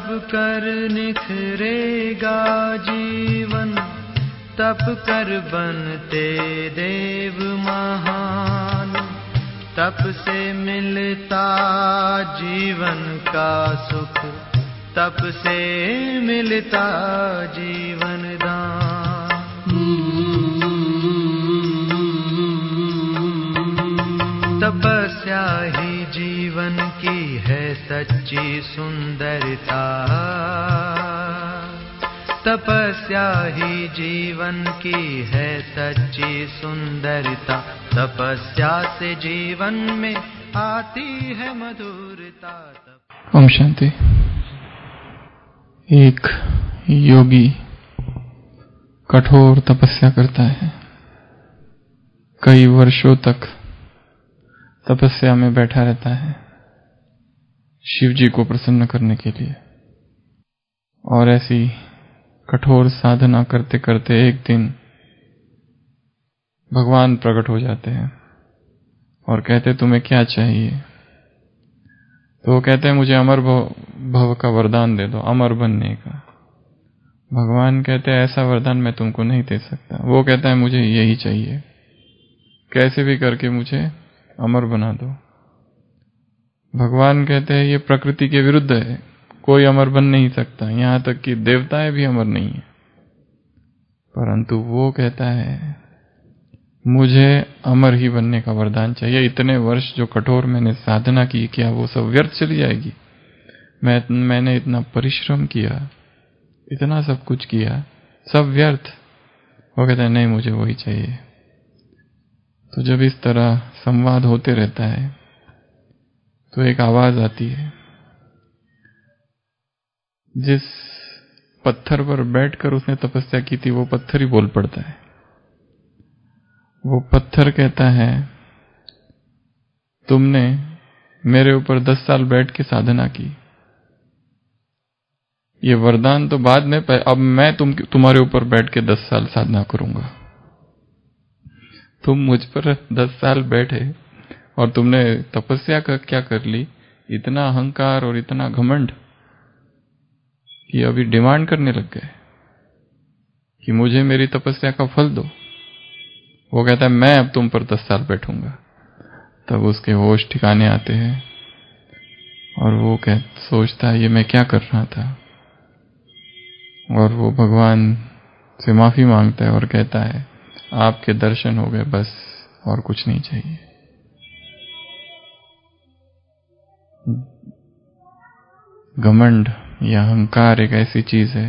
तप कर निखरेगा जीवन, तप कर बनते देव महान। तप से मिलता जीवन का सुख, तप से मिलता जीवन दान। तपस्या ही जीवन की है सच्ची सुंदरता, तपस्या ही जीवन की है सच्ची सुंदरता। तपस्या से जीवन में आती है मधुरता। ओम शांति। एक योगी कठोर तपस्या करता है, कई वर्षों तक तपस्या में बैठा रहता है शिव जी को प्रसन्न करने के लिए। और ऐसी कठोर साधना करते करते एक दिन भगवान प्रकट हो जाते हैं और कहते तुम्हें क्या चाहिए? तो वो कहते हैं मुझे अमर भव का वरदान दे दो, अमर बनने का। भगवान कहते हैं ऐसा वरदान मैं तुमको नहीं दे सकता। वो कहता है मुझे यही चाहिए, कैसे भी करके मुझे अमर बना दो। भगवान कहते हैं ये प्रकृति के विरुद्ध है, कोई अमर बन नहीं सकता, यहां तक कि देवताएं भी अमर नहीं है। परंतु वो कहता है मुझे अमर ही बनने का वरदान चाहिए। इतने वर्ष जो कठोर मैंने साधना की, क्या वो सब व्यर्थ चली जाएगी? मैंने इतना परिश्रम किया, इतना सब कुछ किया, सब व्यर्थ? वो कहता है नहीं, मुझे वही चाहिए। तो जब इस तरह संवाद होते रहता है तो एक आवाज आती है। जिस पत्थर पर बैठकर उसने तपस्या की थी वो पत्थर ही बोल पड़ता है। वो पत्थर कहता है तुमने मेरे ऊपर 10 साल बैठ के साधना की, ये वरदान तो बाद में, अब मैं तुम्हारे ऊपर बैठ के 10 साल साधना करूंगा। तुम मुझ पर 10 साल बैठे और तुमने तपस्या का क्या कर ली? इतना अहंकार और इतना घमंड कि अभी डिमांड करने लग गए कि मुझे मेरी तपस्या का फल दो। वो कहता है मैं अब तुम पर 10 साल बैठूंगा। तब उसके होश ठिकाने आते हैं और वो सोचता है ये मैं क्या कर रहा था, और वो भगवान से माफी मांगता है और कहता है आपके दर्शन हो गए, बस और कुछ नहीं चाहिए। घमंड या अहंकार एक ऐसी चीज है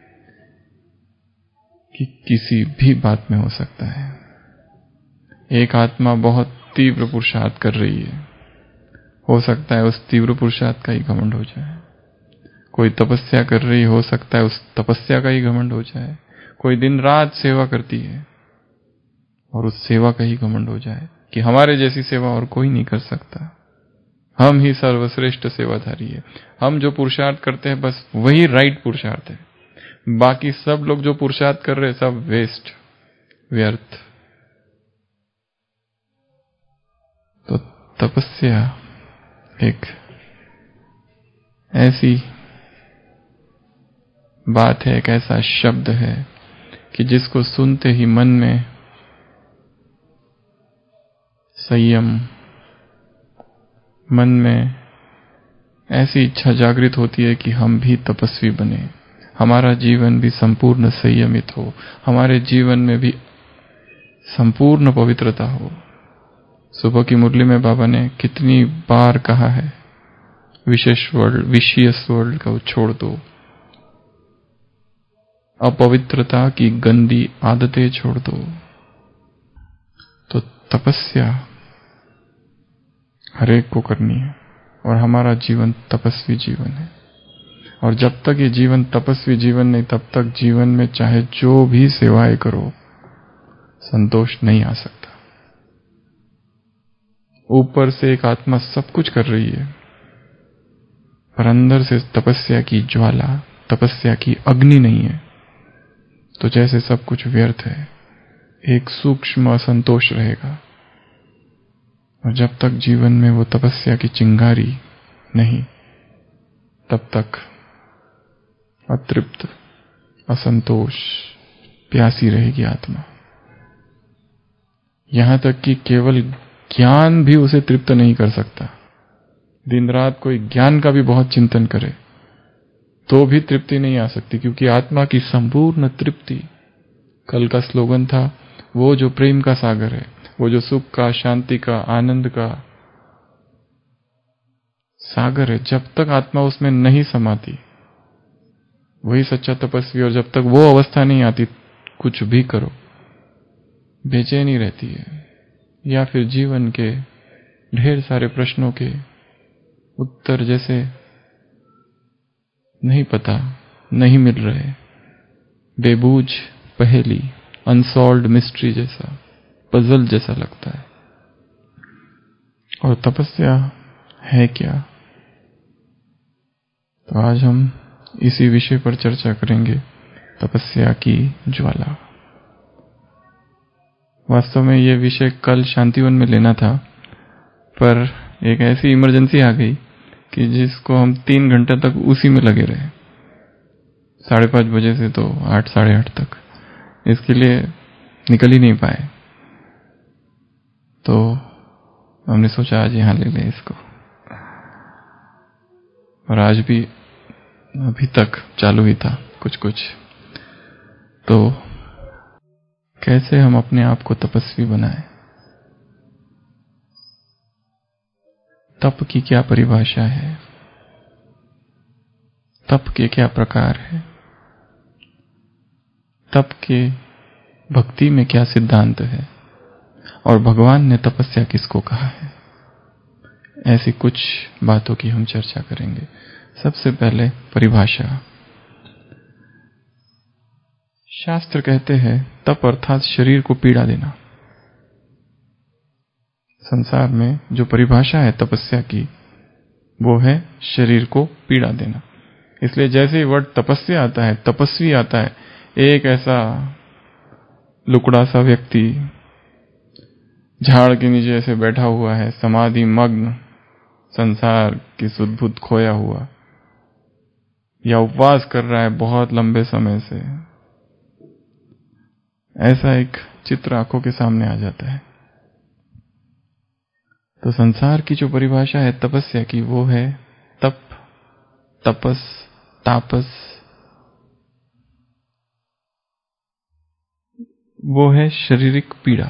कि किसी भी बात में हो सकता है। एक आत्मा बहुत तीव्र पुरुषार्थ कर रही है, हो सकता है उस तीव्र पुरुषार्थ का ही घमंड हो जाए। कोई तपस्या कर रही, हो सकता है उस तपस्या का ही घमंड हो जाए। कोई दिन रात सेवा करती है और उस सेवा का ही घमंड हो जाए कि हमारे जैसी सेवा और कोई नहीं कर सकता, हम ही सर्वश्रेष्ठ सेवाधारी है। हम जो पुरुषार्थ करते हैं बस वही राइट पुरुषार्थ है, बाकी सब लोग जो पुरुषार्थ कर रहे हैं सब वेस्ट, व्यर्थ। तो तपस्या एक ऐसी बात है, एक ऐसा शब्द है कि जिसको सुनते ही मन में संयम, मन में ऐसी इच्छा जागृत होती है कि हम भी तपस्वी बने, हमारा जीवन भी संपूर्ण संयमित हो, हमारे जीवन में भी संपूर्ण पवित्रता हो। सुबह की मुरली में बाबा ने कितनी बार कहा है विशियस वर्ल्ड को छोड़ दो, अपवित्रता की गंदी आदतें छोड़ दो। तो तपस्या हरेक को करनी है और हमारा जीवन तपस्वी जीवन है। और जब तक ये जीवन तपस्वी जीवन नहीं, तब तक जीवन में चाहे जो भी सेवाएं करो संतोष नहीं आ सकता। ऊपर से एक आत्मा सब कुछ कर रही है, पर अंदर से तपस्या की ज्वाला, तपस्या की अग्नि नहीं है, तो जैसे सब कुछ व्यर्थ है, एक सूक्ष्म असंतोष रहेगा। और जब तक जीवन में वो तपस्या की चिंगारी नहीं, तब तक अतृप्त, असंतोष, प्यासी रहेगी आत्मा। यहां तक कि केवल ज्ञान भी उसे तृप्त नहीं कर सकता। दिन रात कोई ज्ञान का भी बहुत चिंतन करे तो भी तृप्ति नहीं आ सकती, क्योंकि आत्मा की संपूर्ण तृप्ति, कल का स्लोगन था, वो जो प्रेम का सागर है, वो जो सुख का, शांति का, आनंद का सागर है, जब तक आत्मा उसमें नहीं समाती वही सच्चा तपस्वी। और जब तक वो अवस्था नहीं आती, कुछ भी करो बेचैनी रहती है, या फिर जीवन के ढेर सारे प्रश्नों के उत्तर जैसे नहीं पता, नहीं मिल रहे, बेबूझ पहेली, अनसॉल्व्ड मिस्ट्री जैसा, पजल जैसा लगता है। और तपस्या है क्या? तो आज हम इसी विषय पर चर्चा करेंगे, तपस्या की ज्वाला। वास्तव में ये विषय कल शांतिवन में लेना था, पर एक ऐसी इमरजेंसी आ गई कि जिसको हम 3 घंटे तक उसी में लगे रहे, 5:30 बजे से तो 8, साढ़े 8 तक। इसके लिए निकल ही नहीं पाए, तो हमने सोचा आज यहां ले लें इसको। और आज भी अभी तक चालू ही था कुछ कुछ। तो कैसे हम अपने आप को तपस्वी बनाएं? तप की क्या परिभाषा है? तप के क्या प्रकार है? तप के भक्ति में क्या सिद्धांत है? और भगवान ने तपस्या किसको कहा है? ऐसी कुछ बातों की हम चर्चा करेंगे। सबसे पहले परिभाषा। शास्त्र कहते हैं तप अर्थात शरीर को पीड़ा देना। संसार में जो परिभाषा है तपस्या की, वो है शरीर को पीड़ा देना। इसलिए जैसे ही वर्ड तपस्या आता है, तपस्वी आता है, एक ऐसा लुकड़ा सा व्यक्ति झाड़ के नीचे ऐसे बैठा हुआ है, समाधि मग्न, संसार की सुध बुध खोया हुआ, या उपवास कर रहा है बहुत लंबे समय से, ऐसा एक चित्र आंखों के सामने आ जाता है। तो संसार की जो परिभाषा है तपस्या की, वो है तप, तपस, तापस, वो है शारीरिक पीड़ा।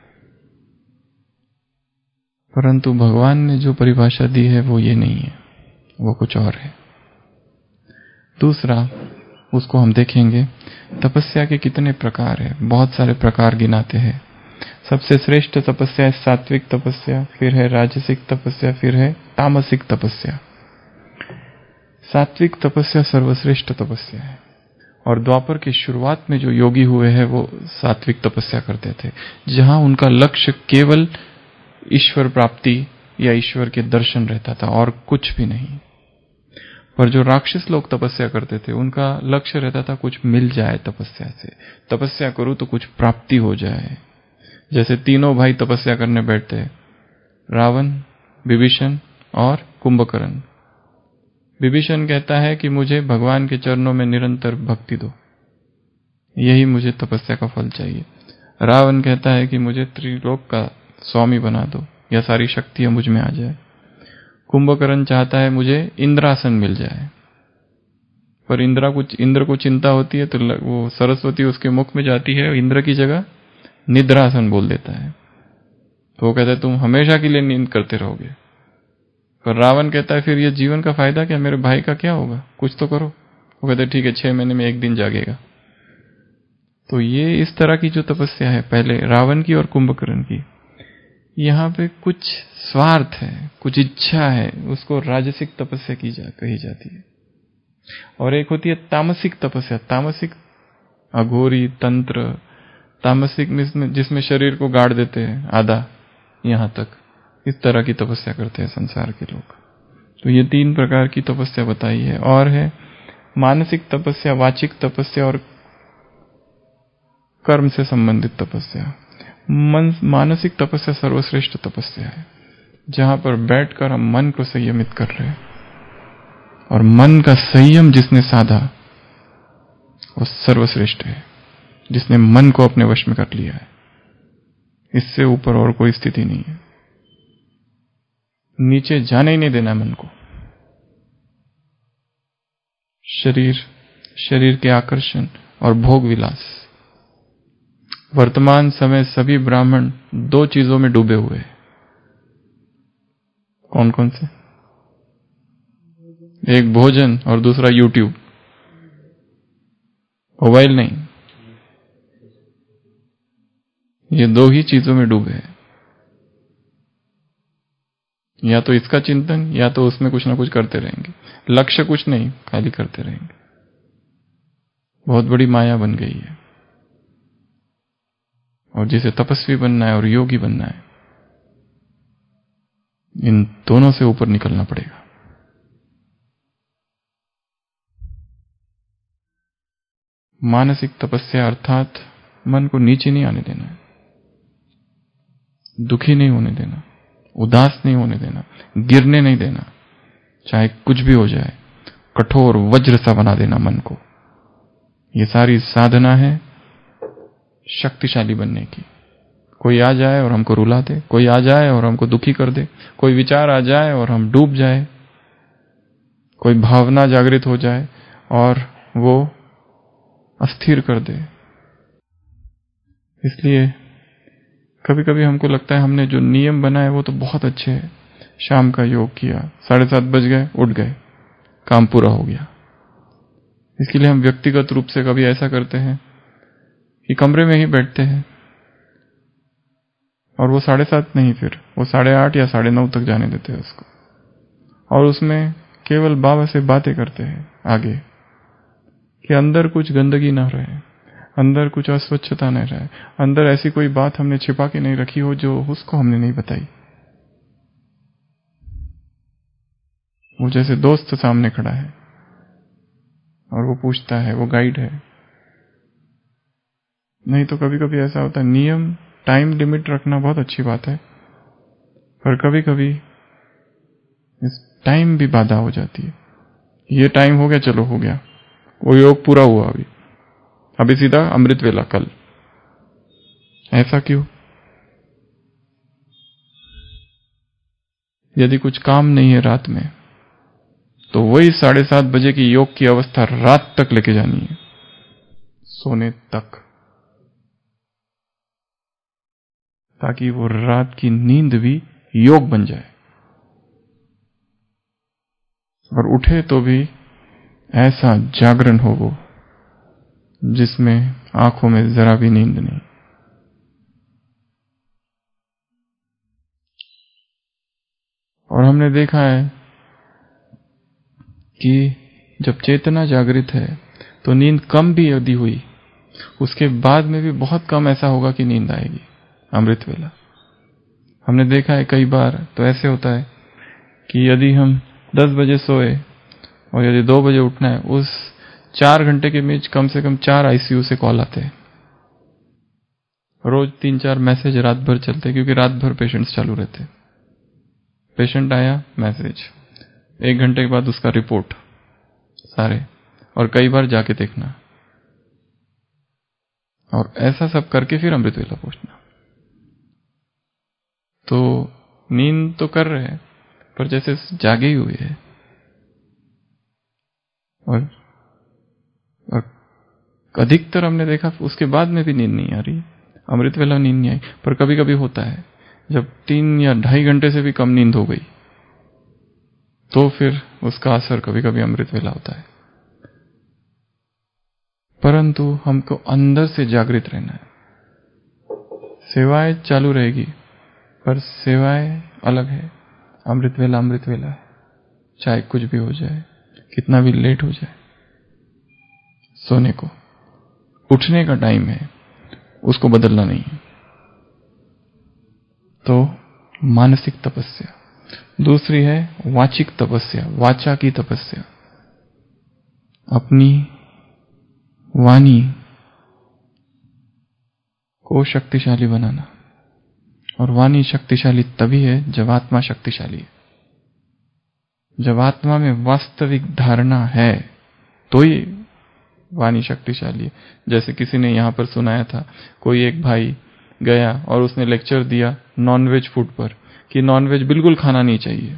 परंतु भगवान ने जो परिभाषा दी है वो ये नहीं है, वो कुछ और है। दूसरा, उसको हम देखेंगे, तपस्या के कितने प्रकार है, बहुत सारे प्रकार गिनाते हैं। सबसे श्रेष्ठ तपस्या है सात्विक तपस्या, फिर है राजसिक तपस्या, फिर है तामसिक तपस्या। सात्विक तपस्या सर्वश्रेष्ठ तपस्या है, और द्वापर की शुरुआत में जो योगी हुए हैं वो सात्विक तपस्या करते थे, जहां उनका लक्ष्य केवल ईश्वर प्राप्ति या ईश्वर के दर्शन रहता था और कुछ भी नहीं। पर जो राक्षस लोग तपस्या करते थे, उनका लक्ष्य रहता था कुछ मिल जाए तपस्या से, तपस्या करूं तो कुछ प्राप्ति हो जाए। जैसे तीनों भाई तपस्या करने बैठते, रावण, विभीषण और कुंभकर्ण। विभीषण कहता है कि मुझे भगवान के चरणों में निरंतर भक्ति दो, यही मुझे तपस्या का फल चाहिए। रावण कहता है कि मुझे त्रिलोक का स्वामी बना दो, या सारी शक्तियां मुझ में आ जाए। कुंभकर्ण चाहता है मुझे इंद्रासन मिल जाए, पर इंद्र को चिंता होती है, तो वो सरस्वती उसके मुख में जाती है, इंद्र की जगह निद्रासन बोल देता है। तो वो कहता है तुम हमेशा के लिए नींद करते रहोगे। पर रावण कहता है फिर ये जीवन का फायदा क्या, मेरे भाई का क्या होगा, कुछ तो करो। वो कहते हैं ठीक है, 6 महीने में 1 दिन जागेगा। तो ये इस तरह की जो तपस्या है, पहले रावण की और कुंभकर्ण की, यहाँ पे कुछ स्वार्थ है, कुछ इच्छा है, उसको राजसिक तपस्या कही जाती है। और एक होती है तामसिक तपस्या। तामसिक अघोरी तंत्र, तामसिक जिसमें शरीर को गाड़ देते हैं आधा यहाँ तक, इस तरह की तपस्या करते हैं संसार के लोग। तो ये 3 प्रकार की तपस्या बताई है। और है मानसिक तपस्या, वाचिक तपस्या और कर्म से संबंधित तपस्या। मानसिक तपस्या सर्वश्रेष्ठ तपस्या है, जहां पर बैठकर हम मन को संयमित कर रहे हैं, और मन का संयम जिसने साधा वो सर्वश्रेष्ठ है, जिसने मन को अपने वश में कर लिया है। इससे ऊपर और कोई स्थिति नहीं है। नीचे जाने ही नहीं देना मन को। शरीर के आकर्षण और भोग विलास। वर्तमान समय सभी ब्राह्मण दो चीजों में डूबे हुए हैं। कौन कौन से? एक भोजन और दूसरा यूट्यूब, मोबाइल नहीं। ये दो ही चीजों में डूबे हैं। या तो इसका चिंतन या तो उसमें कुछ ना कुछ करते रहेंगे। लक्ष्य कुछ नहीं, खाली करते रहेंगे। बहुत बड़ी माया बन गई है। और जिसे तपस्वी बनना है और योगी बनना है, इन दोनों से ऊपर निकलना पड़ेगा। मानसिक तपस्या अर्थात मन को नीचे नहीं आने देना है, दुखी नहीं होने देना, उदास नहीं होने देना, गिरने नहीं देना, चाहे कुछ भी हो जाए। कठोर वज्र सा बना देना मन को। ये सारी साधना है शक्तिशाली बनने की। कोई आ जाए और हमको रुला दे, कोई आ जाए और हमको दुखी कर दे, कोई विचार आ जाए और हम डूब जाए, कोई भावना जागृत हो जाए और वो अस्थिर कर दे। इसलिए कभी कभी हमको लगता है हमने जो नियम बनाए वो तो बहुत अच्छे हैं। शाम का योग किया, 7:30 बज गए, उठ गए, काम पूरा हो गया। इसके लिए हम व्यक्तिगत रूप से कभी ऐसा करते हैं कि कमरे में ही बैठते हैं और वो 7:30 नहीं, फिर वो 8:30 या 9:30 तक जाने देते हैं उसको, और उसमें केवल बाबा से बातें करते हैं आगे कि अंदर कुछ गंदगी ना रहे, अंदर कुछ अस्वच्छता नहीं रहे, अंदर ऐसी कोई बात हमने छिपा के नहीं रखी हो जो उसको हमने नहीं बताई। वो जैसे दोस्त सामने खड़ा है और वो पूछता है, वो गाइड है। नहीं तो कभी कभी ऐसा होता है, नियम टाइम लिमिट रखना बहुत अच्छी बात है, पर कभी कभी इस टाइम भी बाधा हो जाती है। ये टाइम हो गया, चलो हो गया, वो योग पूरा हुआ, अभी सीधा अमृत वेला कल। ऐसा क्यों? यदि कुछ काम नहीं है रात में, तो वही 7:30 बजे की योग की अवस्था रात तक लेके जानी है, सोने तक, ताकि वो रात की नींद भी योग बन जाए और उठे तो भी ऐसा जागरण हो वो जिसमें आंखों में जरा भी नींद नहीं। और हमने देखा है कि जब चेतना जागृत है तो नींद कम भी यदि हुई, उसके बाद में भी बहुत कम ऐसा होगा कि नींद आएगी अमृत वेला। हमने देखा है कई बार तो ऐसे होता है कि यदि हम 10 बजे सोए और यदि 2 बजे उठना है, उस 4 घंटे के बीच कम से कम 4 आईसीयू से कॉल आते हैं। रोज 3-4 मैसेज रात भर चलते, क्योंकि रात भर पेशेंट्स चालू रहते। पेशेंट आया, मैसेज, 1 घंटे के बाद उसका रिपोर्ट सारे, और कई बार जाके देखना, और ऐसा सब करके फिर अमृत वेला पहुंचना। तो नींद तो कर रहे हैं पर जैसे जागे ही हुए हैं, और अधिकतर हमने देखा उसके बाद में भी नींद नहीं आ रही, अमृत वेला नींद नहीं आई। पर कभी कभी होता है जब 3 या 2.5 घंटे से भी कम नींद हो गई, तो फिर उसका असर कभी कभी अमृत वेला होता है। परंतु हमको अंदर से जागृत रहना है। सेवाएं चालू रहेगी पर सेवाएं अलग है, अमृत वेला है, चाहे कुछ भी हो जाए, कितना भी लेट हो जाए। सोने को उठने का टाइम है, उसको बदलना नहीं है। तो मानसिक तपस्या। दूसरी है वाचिक तपस्या, वाचा की तपस्या, अपनी वाणी को शक्तिशाली बनाना। और वाणी शक्तिशाली तभी है जब आत्मा शक्तिशाली है। जब आत्मा में वास्तविक धारणा है तो ही वाणी शक्तिशाली है। जैसे किसी ने यहाँ पर सुनाया था, कोई एक भाई गया और उसने लेक्चर दिया नॉनवेज फूड पर कि नॉनवेज बिल्कुल खाना नहीं चाहिए।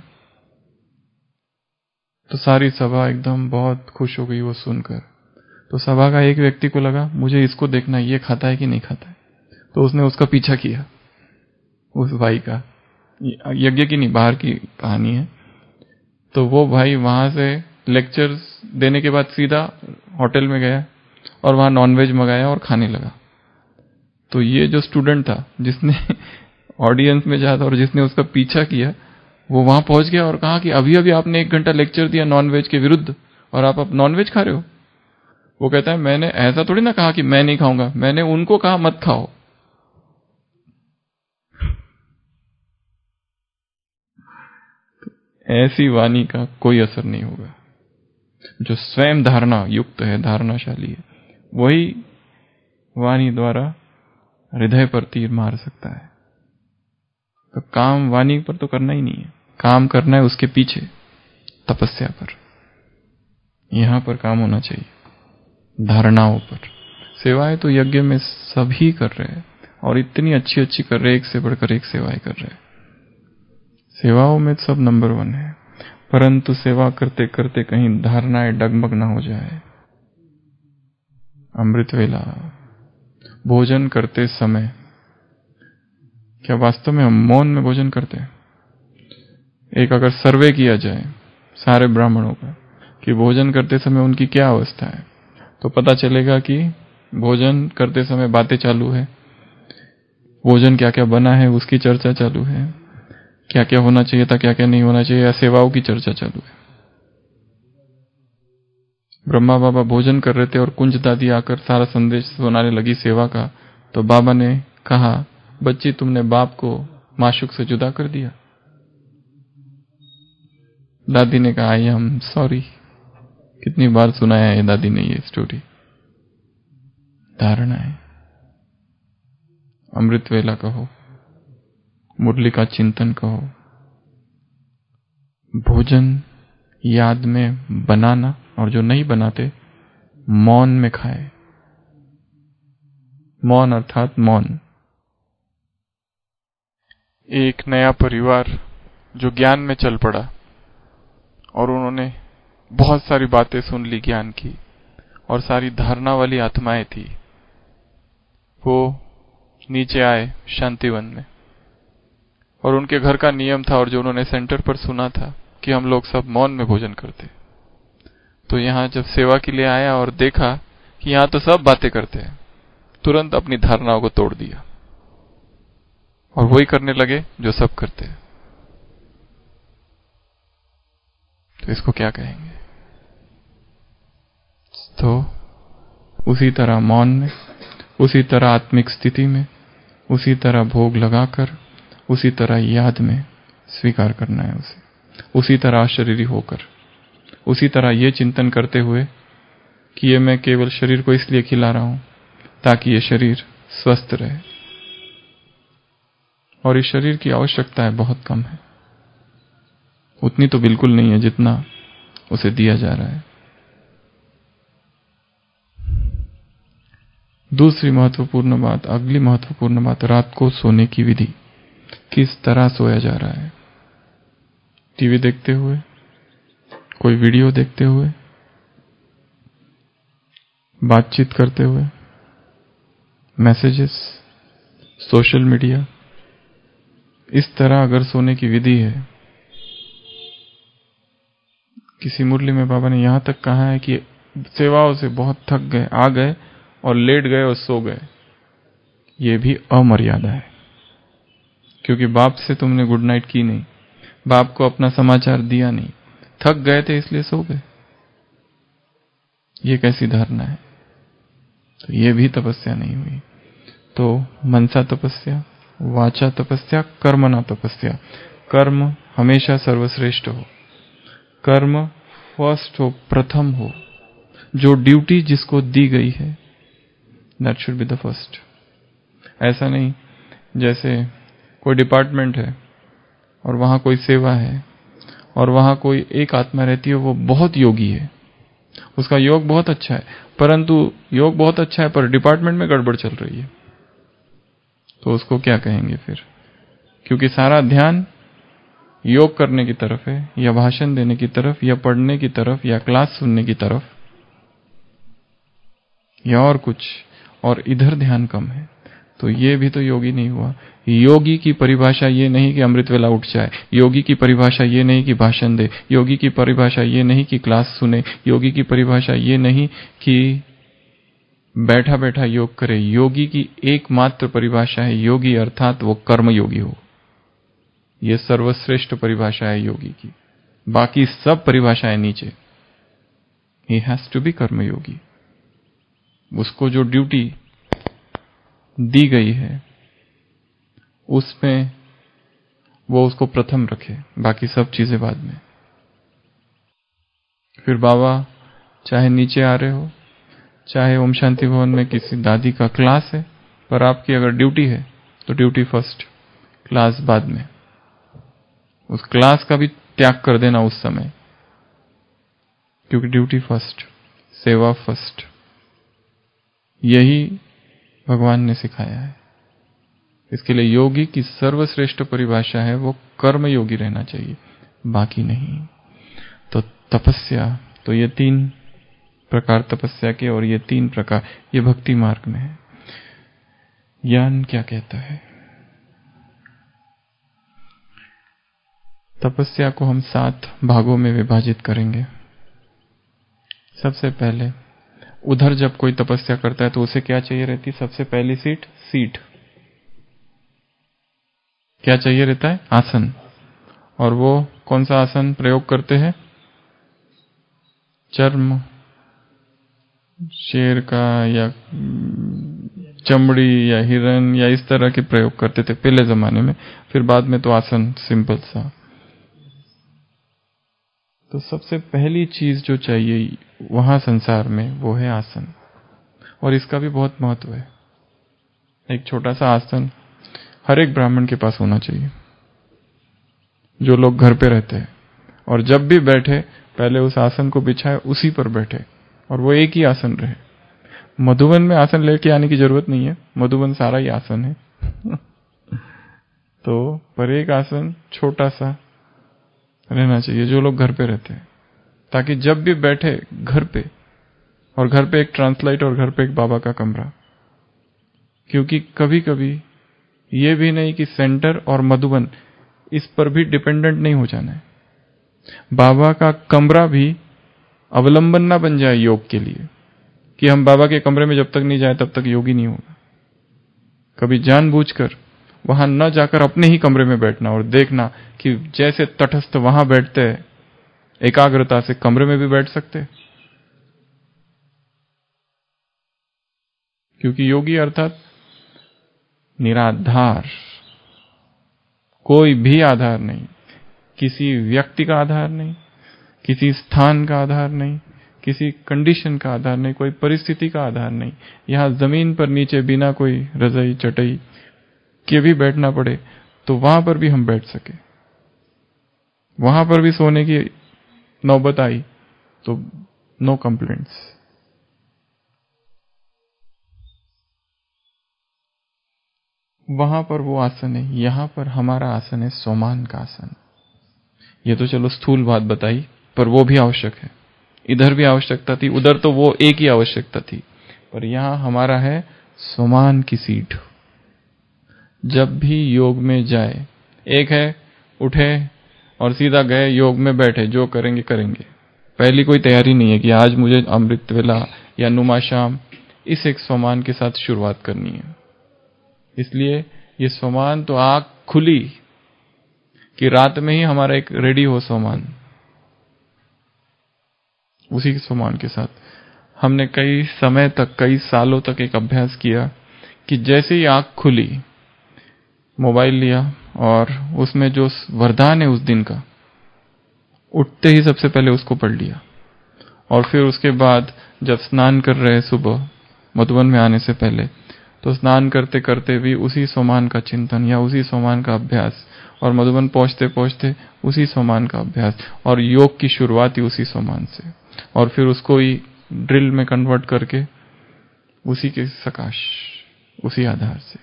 तो सारी सभा एकदम बहुत खुश हो गई वो सुनकर। तो सभा का एक व्यक्ति को लगा मुझे इसको देखना, ये खाता है कि नहीं खाता है। तो उसने उसका पीछा किया, उस भाई का। यज्ञ की नहीं, बाहर की कहानी है। तो वो भाई वहां से लेक्चर देने के बाद सीधा होटल में गया और वहां नॉनवेज मंगाया और खाने लगा। तो ये जो स्टूडेंट था जिसने ऑडियंस में जाता और जिसने उसका पीछा किया, वो वहां पहुंच गया और कहा कि अभी अभी आपने 1 घंटा लेक्चर दिया नॉनवेज के विरुद्ध और आप अब नॉनवेज खा रहे हो। वो कहता है मैंने ऐसा थोड़ी ना कहा कि मैं नहीं खाऊंगा, मैंने उनको कहा मत खाओ। ऐसी वाणी का कोई असर नहीं होगा। जो स्वयं धारणा युक्त है, धारणाशाली है, वही वाणी द्वारा हृदय पर तीर मार सकता है। तो काम वाणी पर तो करना ही नहीं है, काम करना है उसके पीछे तपस्या पर। यहां पर काम होना चाहिए धारणाओं पर। सेवाएं तो यज्ञ में सभी कर रहे हैं और इतनी अच्छी अच्छी कर रहे हैं, एक से बढ़कर एक सेवाएं कर रहे हैं। सेवाओं में सब नंबर 1 है, परंतु सेवा करते करते कहीं धारणाएं डगमग ना हो जाए। अमृत वेला, भोजन करते समय क्या वास्तव में हम मौन में भोजन करते हैं? एक अगर सर्वे किया जाए सारे ब्राह्मणों का कि भोजन करते समय उनकी क्या अवस्था है, तो पता चलेगा कि भोजन करते समय बातें चालू है, भोजन क्या क्या बना है उसकी चर्चा चालू है, क्या क्या होना चाहिए था क्या क्या नहीं होना चाहिए, या सेवाओं की चर्चा चालू है। ब्रह्मा बाबा भोजन कर रहे थे और कुंज दादी आकर सारा संदेश सुनाने लगी सेवा का। तो बाबा ने कहा, बच्ची तुमने बाप को माशूक से जुदा कर दिया। दादी ने कहा आई एम सॉरी। कितनी बार सुनाया है दादी ने ये स्टोरी। धारणा है। अमृत वेला कहो, मुरली का चिंतन कहो, भोजन याद में बनाना, और जो नहीं बनाते मौन में खाए। मौन अर्थात मौन। एक नया परिवार जो ज्ञान में चल पड़ा और उन्होंने बहुत सारी बातें सुन ली ज्ञान की, और सारी धारणा वाली आत्माएं थी, वो नीचे आए शांतिवन में, और उनके घर का नियम था और जो उन्होंने सेंटर पर सुना था कि हम लोग सब मौन में भोजन करते। तो यहां जब सेवा के लिए आया और देखा कि यहां तो सब बातें करते हैं, तुरंत अपनी धारणाओं को तोड़ दिया और वही करने लगे जो सब करते हैं। तो इसको क्या कहेंगे? तो उसी तरह मौन में, उसी तरह आत्मिक स्थिति में, उसी तरह भोग लगाकर, उसी तरह याद में स्वीकार करना है उसे, उसी तरह शरीरी होकर, उसी तरह ये चिंतन करते हुए कि ये मैं केवल शरीर को इसलिए खिला रहा हूं ताकि ये शरीर स्वस्थ रहे, और इस शरीर की आवश्यकता है बहुत कम है, उतनी तो बिल्कुल नहीं है जितना उसे दिया जा रहा है। दूसरी महत्वपूर्ण बात, अगली महत्वपूर्ण बात, रात को सोने की विधि। किस तरह सोया जा रहा है? टीवी देखते हुए, कोई वीडियो देखते हुए, बातचीत करते हुए, मैसेजेस, सोशल मीडिया, इस तरह अगर सोने की विधि है। किसी मुरली में बाबा ने यहां तक कहा है कि सेवाओं से बहुत थक गए, आ गए और लेट गए और सो गए, ये भी अमर्यादा है, क्योंकि बाप से तुमने गुड नाइट की नहीं, बाप को अपना समाचार दिया नहीं, थक गए थे इसलिए सो गए। ये कैसी धारणा है? तो ये भी तपस्या नहीं हुई। तो मनसा तपस्या, वाचा तपस्या, कर्मणा तपस्या। कर्म हमेशा सर्वश्रेष्ठ हो, कर्म फर्स्ट हो, प्रथम हो, जो ड्यूटी जिसको दी गई है that should be the first. ऐसा नहीं जैसे कोई डिपार्टमेंट है और वहां कोई सेवा है और वहां कोई एक आत्मा रहती है, वो बहुत योगी है उसका योग बहुत अच्छा है, परंतु योग बहुत अच्छा है पर डिपार्टमेंट में गड़बड़ चल रही है, तो उसको क्या कहेंगे फिर? क्योंकि सारा ध्यान योग करने की तरफ है, या भाषण देने की तरफ, या पढ़ने की तरफ, या क्लास सुनने की तरफ, या और कुछ, और इधर ध्यान कम है, तो ये भी तो योगी नहीं हुआ। योगी की परिभाषा ये नहीं कि अमृत वेला उठ जाए, योगी की परिभाषा ये नहीं कि भाषण दे, योगी की परिभाषा ये नहीं कि क्लास सुने, योगी की परिभाषा ये नहीं कि बैठा बैठा योग करे। योगी की एकमात्र परिभाषा है योगी अर्थात वो कर्म योगी हो। ये सर्वश्रेष्ठ परिभाषा है योगी की, बाकी सब परिभाषाएं नीचे। ही हैज टू बी कर्म योगी। उसको जो ड्यूटी दी गई है उसमें वो उसको प्रथम रखे, बाकी सब चीजें बाद में। फिर बाबा चाहे नीचे आ रहे हो, चाहे ओम शांति भवन में किसी दादी का क्लास है, पर आपकी अगर ड्यूटी है तो ड्यूटी फर्स्ट, क्लास बाद में। उस क्लास का भी त्याग कर देना उस समय, क्योंकि ड्यूटी फर्स्ट, सेवा फर्स्ट। यही भगवान ने सिखाया है। इसके लिए योगी की सर्वश्रेष्ठ परिभाषा है वो कर्म योगी रहना चाहिए, बाकी नहीं। तो तपस्या, तो ये 3 प्रकार तपस्या के, और ये 3 प्रकार ये भक्ति मार्ग में है। ज्ञान क्या कहता है? तपस्या को हम 7 भागों में विभाजित करेंगे। सबसे पहले उधर जब कोई तपस्या करता है तो उसे क्या चाहिए रहती? सबसे पहली सीट क्या चाहिए रहता है? आसन। और वो कौन सा आसन प्रयोग करते हैं? चर्म, शेर का या चमड़ी या हिरन या इस तरह के प्रयोग करते थे पहले जमाने में। फिर बाद में तो आसन सिंपल सा। तो सबसे पहली चीज जो चाहिए वहां संसार में वो है आसन, और इसका भी बहुत महत्व है। एक छोटा सा आसन हर एक ब्राह्मण के पास होना चाहिए, जो लोग घर पे रहते हैं, और जब भी बैठे पहले उस आसन को बिछाए, उसी पर बैठे, और वो एक ही आसन रहे। मधुबन में आसन लेके आने की जरूरत नहीं है, मधुबन सारा ही आसन है। तो पर एक आसन छोटा सा रहना चाहिए जो लोग घर पे रहते हैं, ताकि जब भी बैठे घर पे, और घर पे एक ट्रांसलाइट और घर पे एक बाबा का कमरा। क्योंकि कभी कभी ये भी नहीं कि सेंटर और मधुबन इस पर भी डिपेंडेंट नहीं हो जाना है। बाबा का कमरा भी अवलंबन ना बन जाए योग के लिए, कि हम बाबा के कमरे में जब तक नहीं जाए तब तक योगी नहीं होगा। कभी जानबूझकर वहां न जाकर अपने ही कमरे में बैठना और देखना कि जैसे तटस्थ वहां बैठते हैं, एकाग्रता से कमरे में भी बैठ सकते। क्योंकि योगी अर्थात निराधार, कोई भी आधार नहीं, किसी व्यक्ति का आधार नहीं, किसी स्थान का आधार नहीं, किसी कंडीशन का आधार नहीं, कोई परिस्थिति का आधार नहीं। यहां जमीन पर नीचे बिना कोई रजाई चटाई के भी बैठना पड़े तो वहां पर भी हम बैठ सके। वहां पर भी सोने की नौबत आई तो नो कंप्लेंट्स। वहां पर वो आसन है, यहां पर हमारा आसन है सोमान का आसन। ये तो चलो स्थूल बात बताई, पर वो भी आवश्यक है। इधर भी आवश्यकता थी, उधर तो वो एक ही आवश्यकता थी, पर यहां हमारा है सोमान की सीट। जब भी योग में जाए, एक है उठे और सीधा गए योग में बैठे, जो करेंगे करेंगे। पहली कोई तैयारी नहीं है कि आज मुझे अमृत वेला या नुमा शाम इस एक सोमान के साथ शुरुआत करनी है। इसलिए ये सोमान तो आंख खुली कि रात में ही हमारा एक रेडी हो सोमान। उसी सोमान के साथ हमने कई समय तक, कई सालों तक एक अभ्यास किया कि जैसे ही आंख खुली, मोबाइल लिया और उसमें जो वरदान है उस दिन का, उठते ही सबसे पहले उसको पढ़ लिया। और फिर उसके बाद जब स्नान कर रहे सुबह मधुबन में आने से पहले, तो स्नान करते करते भी उसी सोमान का चिंतन या उसी सोमान का अभ्यास, और मधुबन पहुंचते पहुंचते उसी सोमान का अभ्यास, और योग की शुरुआत ही उसी सोमान से, और फिर उसको ही ड्रिल में कन्वर्ट करके उसी के सकाश, उसी आधार से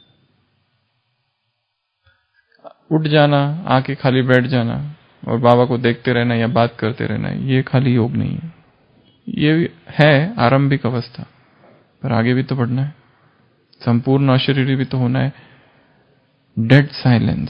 उठ जाना, आके खाली बैठ जाना और बाबा को देखते रहना या बात करते रहना, ये खाली योग नहीं है। ये है आरंभिक अवस्था, पर आगे भी तो बढ़ना है, संपूर्ण अशरीरी भी तो होना है। डेड साइलेंस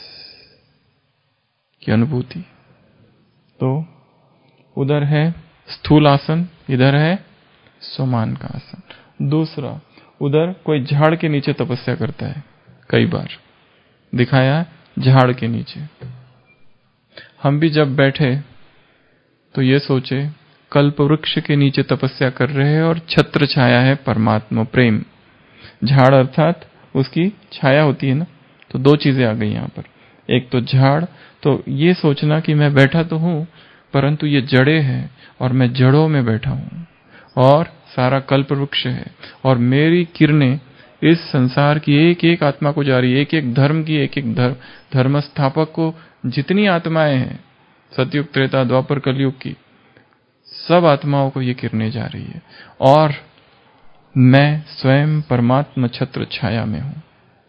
की अनुभूति। तो उधर है स्थूल आसन, इधर है सोमान का आसन। दूसरा, उधर कोई झाड़ के नीचे तपस्या करता है, कई बार दिखाया झाड़ के नीचे। हम भी जब बैठे तो ये सोचे कल्प वृक्ष के नीचे तपस्या कर रहे हैं और छत्र छाया है परमात्मा प्रेम। झाड़ अर्थात उसकी छाया होती है ना, तो दो चीजें आ गई यहां पर। एक तो झाड़, तो ये सोचना कि मैं बैठा तो हूं परंतु ये जड़ें हैं और मैं जड़ों में बैठा हूं और सारा कल्प वृक्ष है और मेरी किरणें इस संसार की एक एक आत्मा को जा रही है, एक एक धर्म की, एक एक धर्म स्थापक को, जितनी आत्माएं हैं सतयुग त्रेता द्वापर कलयुग की, सब आत्माओं को ये किरणें जा रही है और मैं स्वयं परमात्मा छत्र छाया में हूं।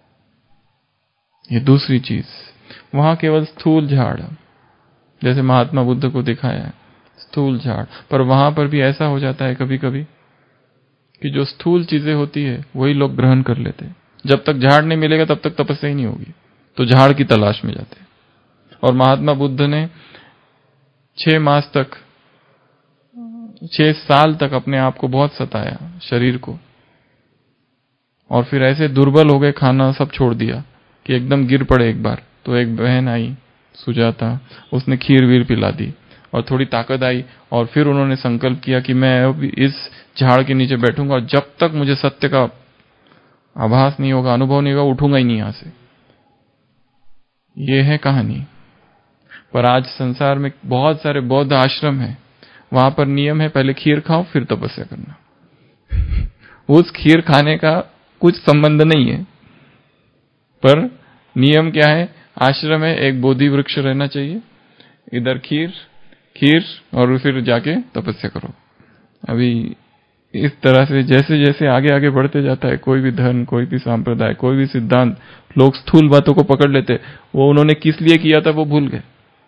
ये दूसरी चीज। वहां केवल स्थूल झाड़, जैसे महात्मा बुद्ध को दिखाया है स्थूल झाड़, पर वहां पर भी ऐसा हो जाता है कभी कभी कि जो स्थूल चीजें होती है वही लोग ग्रहण कर लेते हैं। जब तक झाड़ नहीं मिलेगा तब तक तपस्या ही नहीं होगी, तो झाड़ की तलाश में जाते हैं। और महात्मा बुद्ध ने 6 मास तक, 6 साल तक अपने आप को बहुत सताया, शरीर को, और फिर ऐसे दुर्बल हो गए, खाना सब छोड़ दिया कि एकदम गिर पड़े एक बार। तो एक बहन आई सुजाता, उसने खीर वीर पिला दी और थोड़ी ताकत आई, और फिर उन्होंने संकल्प किया कि मैं अब इस झाड़ के नीचे बैठूंगा और जब तक मुझे सत्य का आभास नहीं होगा, अनुभव नहीं होगा, उठूंगा ही नहीं यहां से। ये है कहानी। पर आज संसार में बहुत सारे बौद्ध आश्रम हैं, वहां पर नियम है पहले खीर खाओ फिर तपस्या करना। उस खीर खाने का कुछ संबंध नहीं है, पर नियम क्या है, आश्रम है, एक बोधि वृक्ष रहना चाहिए, इधर खीर और फिर जाके तपस्या करो। अभी इस तरह से जैसे जैसे आगे आगे बढ़ते जाता है, कोई भी धर्म, कोई भी सांप्रदाय, कोई भी सिद्धांत, लोग स्थूल बातों को पकड़ लेते, वो उन्होंने किस लिए किया था वो भूल गए।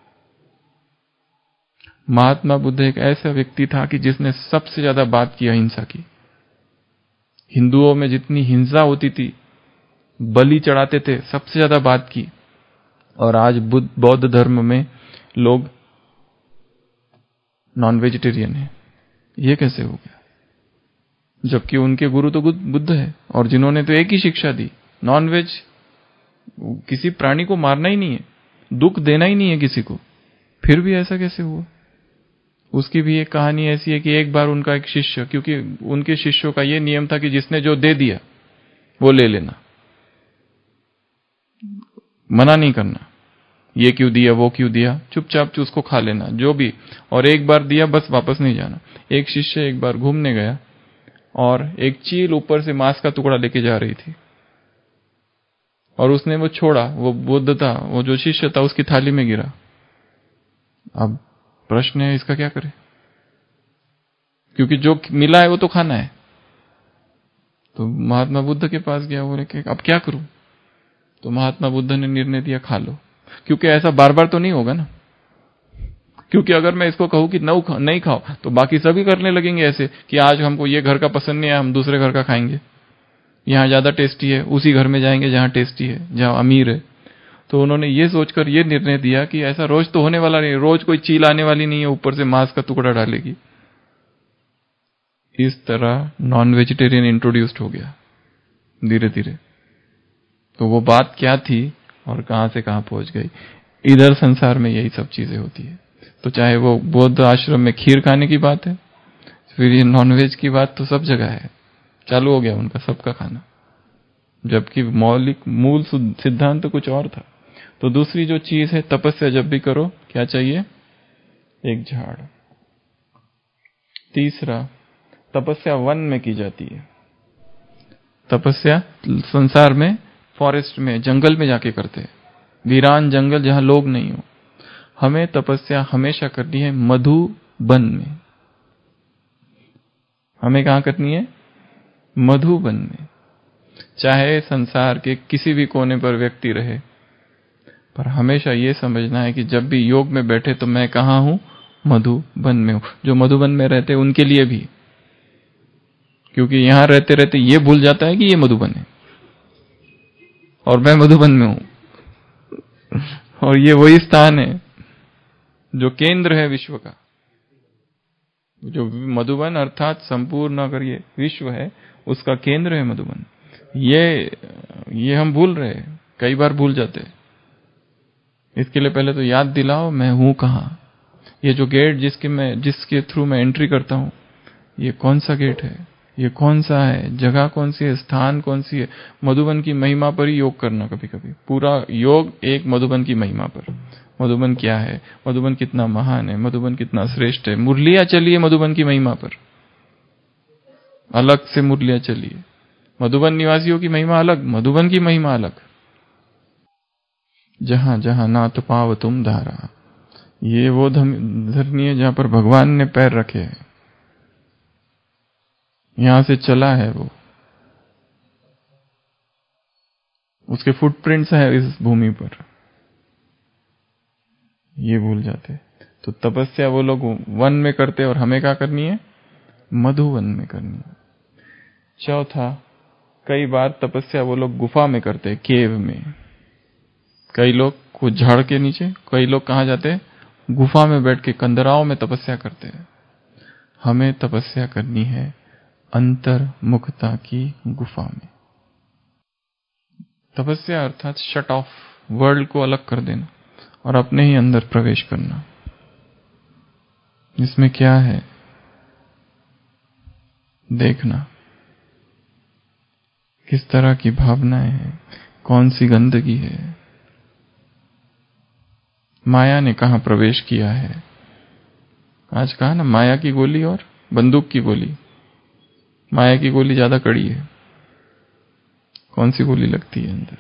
महात्मा बुद्ध एक ऐसा व्यक्ति था कि जिसने सबसे ज्यादा बात की अहिंसा की। हिंदुओं में जितनी हिंसा होती थी, बलि चढ़ाते थे, सबसे ज्यादा बात की। और आज बौद्ध धर्म में लोग नॉन वेजिटेरियन है। ये कैसे हो गया? जबकि उनके गुरु तो बुद्ध है और जिन्होंने तो एक ही शिक्षा दी, नॉन वेज, किसी प्राणी को मारना ही नहीं है, दुख देना ही नहीं है किसी को, फिर भी ऐसा कैसे हुआ? उसकी भी एक कहानी ऐसी है कि एक बार उनका एक शिष्य, क्योंकि उनके शिष्यों का यह नियम था कि जिसने जो दे दिया वो ले लेना, मना नहीं करना, ये क्यों दिया वो क्यों दिया, चुपचाप उसको खा लेना जो भी, और एक बार दिया बस वापस नहीं जाना। एक शिष्य एक बार घूमने गया और एक चील ऊपर से मांस का टुकड़ा लेके जा रही थी और उसने वो छोड़ा, वो बुद्ध था, वो जो शिष्य था उसकी थाली में गिरा। अब प्रश्न है इसका क्या करें, क्योंकि जो मिला है वो तो खाना है। तो महात्मा बुद्ध के पास गया, बोले कि अब क्या करूं? तो महात्मा बुद्ध ने निर्णय दिया खा लो, क्योंकि ऐसा बार बार तो नहीं होगा ना। क्योंकि अगर मैं इसको कहूं कि नहीं खाओ तो बाकी सभी करने लगेंगे ऐसे कि आज हमको ये घर का पसंद नहीं है, हम दूसरे घर का खाएंगे, यहां ज्यादा टेस्टी है, उसी घर में जाएंगे जहां टेस्टी है, जहां अमीर है। तो उन्होंने ये सोचकर ये निर्णय दिया कि ऐसा रोज तो होने वाला नहीं, रोज कोई चील आने वाली नहीं है ऊपर से मांस का टुकड़ा डालेगी। इस तरह नॉन वेजिटेरियन इंट्रोड्यूस्ड हो गया धीरे धीरे। तो वो बात क्या थी और कहां से कहां पहुंच गई। इधर संसार में यही सब चीजें होती है। तो चाहे वो बौद्ध आश्रम में खीर खाने की बात है, फिर ये नॉनवेज की बात तो सब जगह है, चालू हो गया उनका सबका खाना, जबकि मूल सिद्धांत तो कुछ और था। तो दूसरी जो चीज है, तपस्या जब भी करो क्या चाहिए? एक झाड़। तीसरा, तपस्या वन में की जाती है। तपस्या संसार में फॉरेस्ट में, जंगल में जाके करते हैं, वीरान जंगल जहां लोग नहीं हो। हमें तपस्या हमेशा करनी है मधुबन में। हमें कहां करनी है? मधुबन में। चाहे संसार के किसी भी कोने पर व्यक्ति रहे, पर हमेशा ये समझना है कि जब भी योग में बैठे तो मैं कहां हूं? मधुबन में हूं। जो मधुबन में रहते उनके लिए भी, क्योंकि यहां रहते रहते ये भूल जाता है कि ये मधुबन है और मैं मधुबन में हूं। और ये वही स्थान है जो केंद्र है विश्व का। जो मधुबन अर्थात संपूर्ण अगर ये विश्व है, उसका केंद्र है मधुबन। ये हम भूल रहे हैं, कई बार भूल जाते हैं। इसके लिए पहले तो याद दिलाओ मैं हूं कहां। ये जो गेट जिसके थ्रू मैं एंट्री करता हूं, ये कौन सा गेट है? ये कौन सा है? जगह कौन सी है? स्थान कौन सी है? मधुबन की महिमा पर ही योग करना। कभी कभी पूरा योग एक मधुबन की महिमा पर। मधुबन क्या है? मधुबन कितना महान है? मधुबन कितना श्रेष्ठ है? मुरलियां चलिए मधुबन की महिमा पर, अलग से मुरलियां चलिए। मधुबन निवासियों की महिमा अलग, मधुबन की महिमा अलग। जहां जहां नाथ पाव तुम धारा, ये वो धरनी है जहां पर भगवान ने पैर रखे हैं। यहां से चला है वो, उसके फुटप्रिंट्स है इस भूमि पर। ये भूल जाते। तो तपस्या वो लोग वन में करते और हमें क्या करनी है? मधुवन में करनी है। चौथा, कई बार तपस्या वो लोग गुफा में करते, केव में। कई लोग कुछ झाड़ के नीचे, कई लोग कहां जाते? गुफा में बैठ के कंदराओं में तपस्या करते हैं। हमें तपस्या करनी है अंतर्मुखता की गुफा में। तपस्या अर्थात शट ऑफ, वर्ल्ड को अलग कर देना और अपने ही अंदर प्रवेश करना। इसमें क्या है? देखना किस तरह की भावनाएं हैं, कौन सी गंदगी है, माया ने कहां प्रवेश किया है। आज कहा ना, माया की गोली और बंदूक की गोली। माया की गोली ज्यादा कड़ी है, कौन सी गोली लगती है अंदर?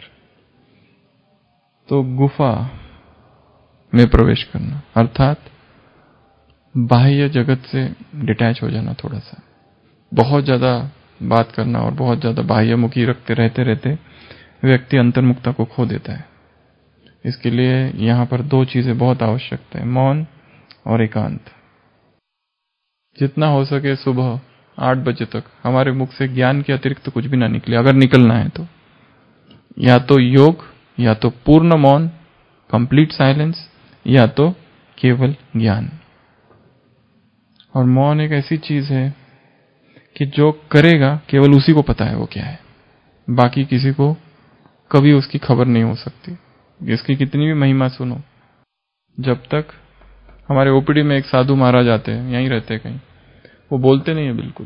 तो गुफा में प्रवेश करना अर्थात बाह्य जगत से डिटैच हो जाना। थोड़ा सा बहुत ज्यादा बात करना और बहुत ज्यादा बाह्यमुखी रहते रहते व्यक्ति अंतर्मुखता को खो देता है। इसके लिए यहां पर दो चीजें बहुत आवश्यकता है, मौन और एकांत। जितना हो सके सुबह 8 बजे तक हमारे मुख से ज्ञान के अतिरिक्त कुछ भी ना निकले। अगर निकलना है तो या तो योग, या तो पूर्ण मौन, कंप्लीट साइलेंस, या तो केवल ज्ञान। और मौन एक ऐसी चीज है कि जो करेगा केवल उसी को पता है वो क्या है, बाकी किसी को कभी उसकी खबर नहीं हो सकती। इसकी कितनी भी महिमा सुनो, जब तक हमारे ओपीडी में एक साधु महाराज आते हैं, यहीं रहते हैं कहीं, वो बोलते नहीं है बिल्कुल।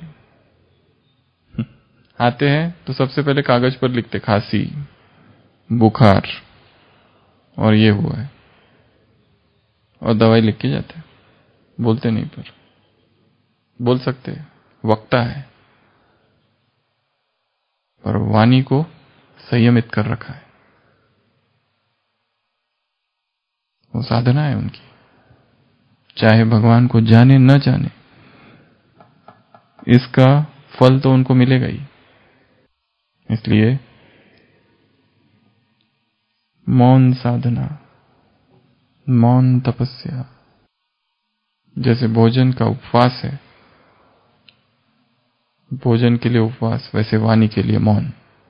आते हैं तो सबसे पहले कागज पर लिखते खांसी, बुखार और ये हुआ है, और दवाई लिख के जाते हैं। बोलते नहीं, पर बोल सकते हैं, वक्ता है, पर वाणी को संयमित कर रखा है। वो साधना है उनकी, चाहे भगवान को जाने न जाने, इसका फल तो उनको मिलेगा ही। इसलिए मौन साधना, मौन तपस्या, जैसे भोजन का उपवास है, भोजन के लिए उपवास, वैसे वाणी के लिए मौन।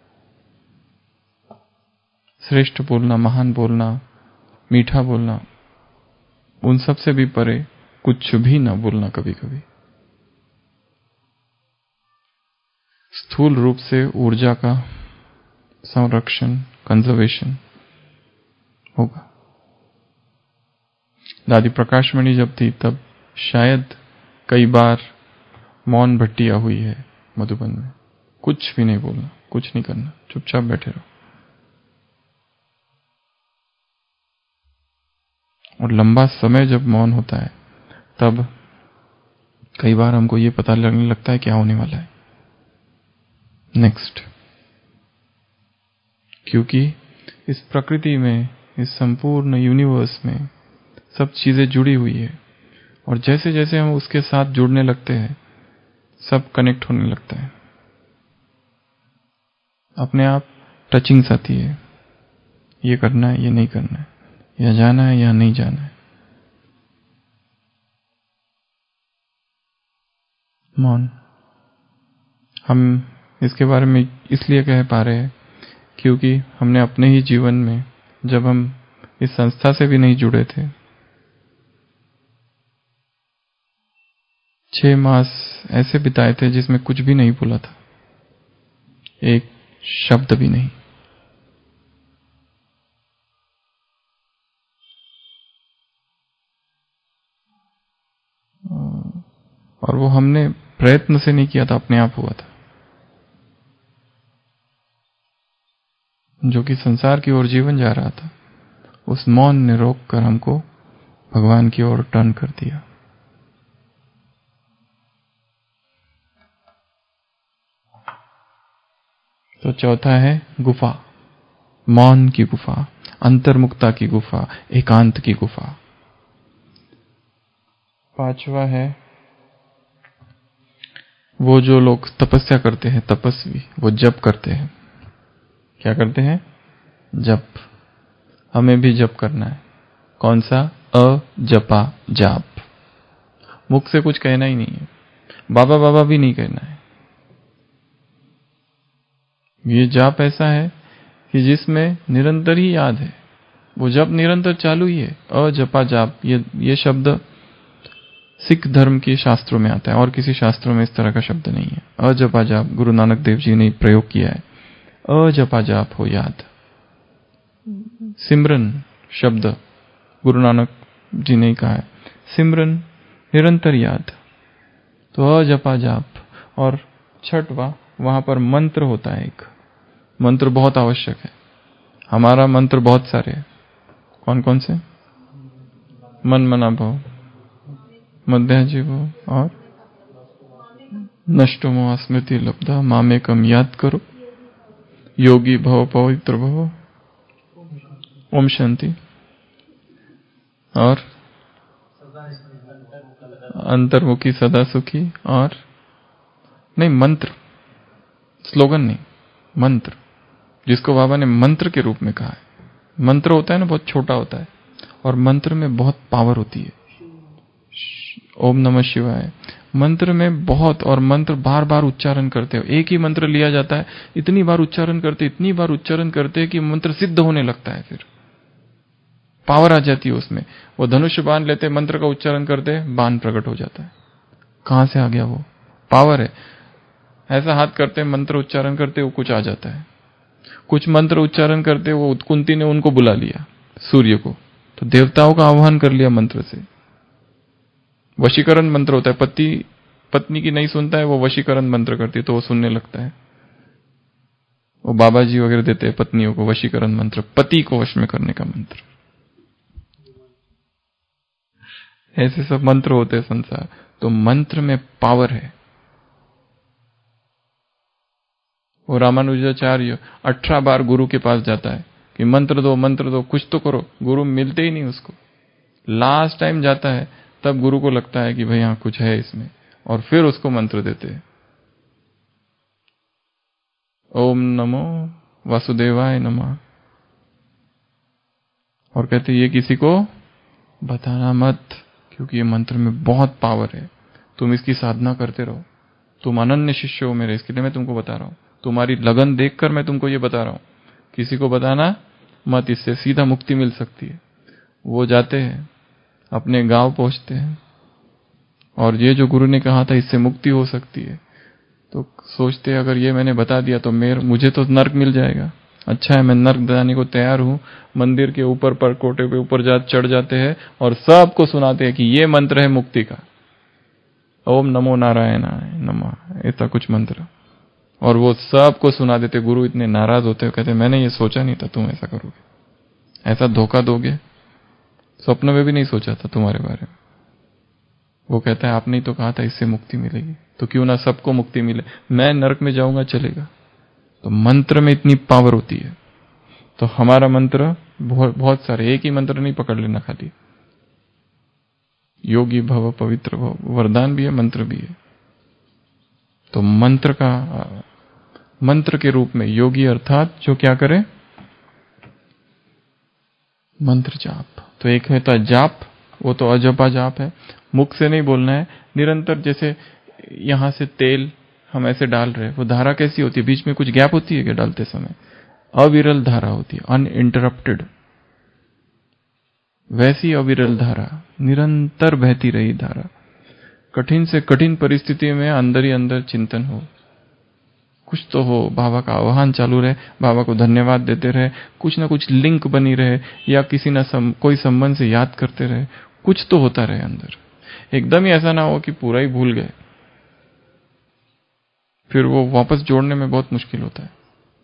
श्रेष्ठ बोलना, महान बोलना, मीठा बोलना, उन सब से भी परे कुछ भी ना बोलना कभी कभी। स्थूल रूप से ऊर्जा का संरक्षण, कंजर्वेशन होगा। दादी प्रकाशमणि जब थी तब शायद कई बार मौन भट्टियां हुई है मधुबन में। कुछ भी नहीं बोलना, कुछ नहीं करना, चुपचाप बैठे रहो। और लंबा समय जब मौन होता है तब कई बार हमको ये पता लगने लगता है क्या होने वाला है नेक्स्ट। क्योंकि इस प्रकृति में इस संपूर्ण यूनिवर्स में सब चीजें जुड़ी हुई है, और जैसे जैसे हम उसके साथ जुड़ने लगते हैं सब कनेक्ट होने लगता है। अपने आप टचिंग्स आती है, ये करना है, ये नहीं करना है, या जाना है या नहीं जाना है। मौन। हम इसके बारे में इसलिए कह पा रहे हैं क्योंकि हमने अपने ही जीवन में, जब हम इस संस्था से भी नहीं जुड़े थे, 6 मास ऐसे बिताए थे जिसमें कुछ भी नहीं बोला था, एक शब्द भी नहीं। और वो हमने प्रयत्न से नहीं किया था, अपने आप हुआ था, जो कि संसार की ओर जीवन जा रहा था। उस मौन ने रोककर हमको भगवान की ओर टर्न कर दिया। तो चौथा है गुफा, मौन की गुफा, अंतर्मुक्ता की गुफा, एकांत की गुफा। पांचवा है वो जो लोग तपस्या करते हैं, तपस्वी, वो जप करते हैं। क्या करते हैं? जप। हमें भी जप करना है। कौन सा? अजपा जाप। मुख से कुछ कहना ही नहीं है, बाबा बाबा भी नहीं कहना है। ये जाप ऐसा है कि जिसमें निरंतर ही याद है, वो जप निरंतर चालू ही है। अजपा जाप, ये शब्द सिख धर्म के शास्त्रों में आता है, और किसी शास्त्रों में इस तरह का शब्द नहीं है। अजपा जाप गुरु नानक देव जी ने प्रयोग किया है। अजपा जाप हो याद। सिमरन शब्द गुरु नानक जी ने कहा है, सिमरन निरंतर याद। तो अजपा जाप। और छठवां, वहां पर मंत्र होता है। एक मंत्र बहुत आवश्यक है। हमारा मंत्र बहुत सारे हैं। कौन कौन से? मन मना भव, मध्याजी भव, और नष्टो मोह स्मृति लब्धा, मामेकम याद करो, योगी भव, पवित्र भव, ओम शांति, और अंतर्मुखी सदा सुखी, और नहीं, मंत्र, स्लोगन नहीं, मंत्र, जिसको बाबा ने मंत्र के रूप में कहा है। मंत्र होता है ना, बहुत छोटा होता है, और मंत्र में बहुत पावर होती है। ओम नमः शिवाय मंत्र में बहुत, और मंत्र बार बार उच्चारण करते हो। एक ही मंत्र लिया जाता है, इतनी बार उच्चारण करते हैं कि मंत्र सिद्ध होने लगता है। फिर पावर आ जाती है उसमें। वो धनुष बाण लेते, मंत्र का उच्चारण करते, बाण प्रकट हो जाता है। कहां से आ गया? वो पावर है। ऐसा हाथ करते, मंत्र उच्चारण करते, वो कुछ आ जाता है। कुछ मंत्र उच्चारण करते, वो कुंती ने उनको बुला लिया, सूर्य को, तो देवताओं का आह्वान कर लिया मंत्र से। वशीकरण मंत्र होता है। पति पत्नी की नहीं सुनता है, वो वशीकरण मंत्र करती है, तो वो सुनने लगता है। वो बाबा जी वगैरह देते हैं पत्नियों को वशीकरण मंत्र, पति को वश में करने का मंत्र। ऐसे सब मंत्र होते हैं संसार। तो मंत्र में पावर है। वो रामानुजाचार्य 18 बार गुरु के पास जाता है कि मंत्र दो, कुछ तो करो। गुरु मिलते ही नहीं उसको। लास्ट टाइम जाता है, तब गुरु को लगता है कि भाई हाँ कुछ है इसमें, और फिर उसको मंत्र देते हैं। ओम नमो वासुदेवाय नमः, और कहते ये किसी को बताना मत, क्योंकि ये मंत्र में बहुत पावर है। तुम इसकी साधना करते रहो। तुम अनन्य शिष्य हो मेरे, इसके लिए मैं तुमको बता रहा हूं। तुम्हारी लगन देखकर मैं तुमको ये बता रहा हूं। किसी को बताना मत, इससे सीधा मुक्ति मिल सकती है। वो जाते हैं, अपने गांव पहुंचते हैं, और ये जो गुरु ने कहा था इससे मुक्ति हो सकती है, तो सोचते हैं अगर ये मैंने बता दिया तो मुझे तो नर्क मिल जाएगा। अच्छा है, मैं नर्क जाने को तैयार हूं। मंदिर के ऊपर पर कोटे पे ऊपर चढ़ जाते हैं और सबको सुनाते हैं कि ये मंत्र है मुक्ति का। ओम नमो नारायणाय नमः, ऐसा कुछ मंत्र। और वो सबको सुना देते। गुरु इतने नाराज होते हैं, कहते मैंने ये सोचा नहीं था तुम ऐसा करोगे, ऐसा धोखा दोगे, स्वप्न में भी नहीं सोचा था तुम्हारे बारे में। वो कहता है आपने ही तो कहा था इससे मुक्ति मिलेगी, तो क्यों ना सबको मुक्ति मिले। मैं नरक में जाऊंगा चलेगा। तो मंत्र में इतनी पावर होती है। तो हमारा मंत्र बहुत सारे, एक ही मंत्र नहीं पकड़ लेना खाली। योगी भव, पवित्र भव, वरदान भी है, मंत्र भी है। तो मंत्र के रूप में योगी अर्थात जो क्या करे, मंत्र जाप। तो एक है तो जाप, वो तो अजपा जाप है, मुख से नहीं बोलना है, निरंतर। जैसे यहां से तेल हम ऐसे डाल रहे, वो धारा कैसी होती है, बीच में कुछ गैप होती है क्या डालते समय? अविरल धारा होती है, अनइंटरप्टेड। वैसी अविरल धारा, निरंतर बहती रही धारा। कठिन से कठिन परिस्थिति में अंदर ही अंदर चिंतन हो, कुछ तो हो, बाबा का आह्वान चालू रहे, बाबा को धन्यवाद देते रहे, कुछ ना कुछ लिंक बनी रहे, या किसी ना कोई संबंध से याद करते रहे, कुछ तो होता रहे अंदर। एकदम ही ऐसा ना हो कि पूरा ही भूल गए, फिर वो वापस जोड़ने में बहुत मुश्किल होता है।